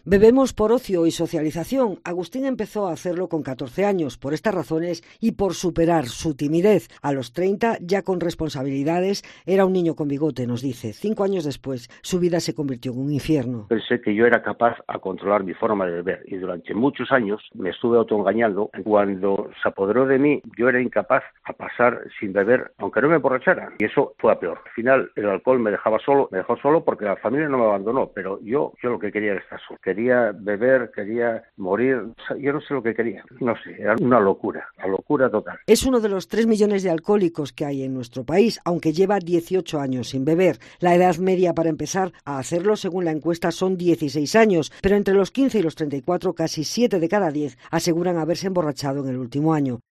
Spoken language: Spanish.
Bebemos por ocio y socialización. Agustín empezó a hacerlo con 14 años, por estas razones y por superar su timidez. A los 30, ya con responsabilidades, era un niño con bigote, nos dice. 5 años después, su vida se convirtió en un infierno. Pensé que yo era capaz a controlar mi forma de beber y durante muchos años me estuve autoengañando. Cuando se apoderó de mí, yo era incapaz a pasar sin beber, aunque no me emborrachara. Y eso fue a peor. Al final, el alcohol me dejó solo porque la familia no me abandonó, pero yo lo que quería era estar solo. Quería beber, quería morir, yo no sé lo que quería, no sé, era una locura total. Es uno de los 3 millones de alcohólicos que hay en nuestro país, aunque lleva 18 años sin beber. La edad media para empezar a hacerlo, según la encuesta, son 16 años, pero entre los 15 y los 34, casi 7 de cada 10 aseguran haberse emborrachado en el último año.